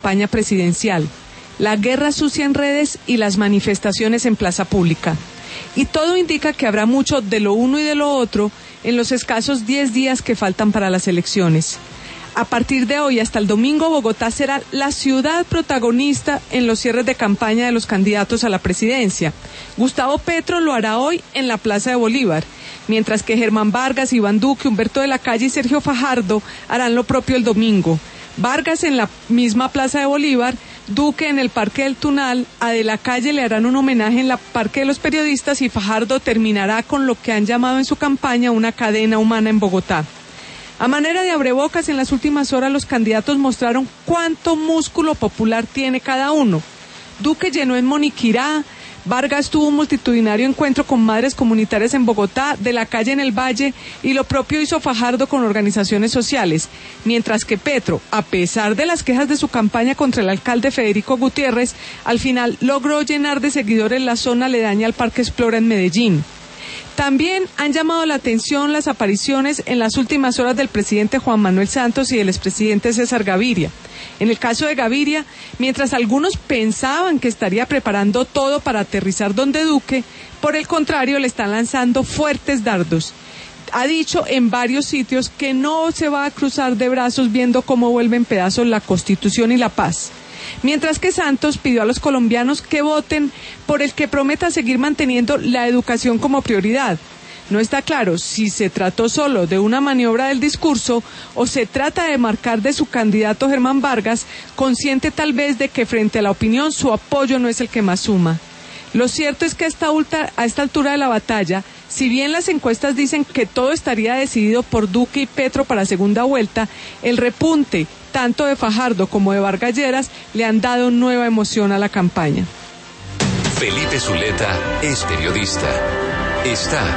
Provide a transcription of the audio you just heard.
campaña presidencial, la guerra sucia en redes y las manifestaciones en plaza pública. Y todo indica que habrá mucho de lo uno y de lo otro en los escasos 10 días que faltan para las elecciones. A partir de hoy hasta el domingo, Bogotá será la ciudad protagonista en los cierres de campaña de los candidatos a la presidencia. Gustavo Petro lo hará hoy en la Plaza de Bolívar, mientras que Germán Vargas, Iván Duque, Humberto de la Calle y Sergio Fajardo harán lo propio el domingo. Vargas en la misma Plaza de Bolívar, Duque en el Parque del Tunal, a de la Calle le harán un homenaje en la Parque de los Periodistas y Fajardo terminará con lo que han llamado en su campaña una cadena humana en Bogotá. A manera de abrebocas, en las últimas horas los candidatos mostraron cuánto músculo popular tiene cada uno. Duque llenó en Moniquirá, Vargas tuvo un multitudinario encuentro con madres comunitarias en Bogotá, de la Calle en el Valle, y lo propio hizo Fajardo con organizaciones sociales, mientras que Petro, a pesar de las quejas de su campaña contra el alcalde Federico Gutiérrez, al final logró llenar de seguidores la zona aledaña al Parque Explora en Medellín. También han llamado la atención las apariciones en las últimas horas del presidente Juan Manuel Santos y del expresidente César Gaviria. En el caso de Gaviria, mientras algunos pensaban que estaría preparando todo para aterrizar donde Duque, por el contrario le están lanzando fuertes dardos. Ha dicho en varios sitios que no se va a cruzar de brazos viendo cómo vuelven pedazos la Constitución y la paz. Mientras que Santos pidió a los colombianos que voten por el que prometa seguir manteniendo la educación como prioridad. No está claro si se trató solo de una maniobra del discurso o se trata de marcar de su candidato Germán Vargas, consciente tal vez de que frente a la opinión su apoyo no es el que más suma. Lo cierto es que a esta altura de la batalla, si bien las encuestas dicen que todo estaría decidido por Duque y Petro para segunda vuelta, el repunte tanto de Fajardo como de Vargas Lleras le han dado nueva emoción a la campaña. Felipe Zuleta es periodista. Está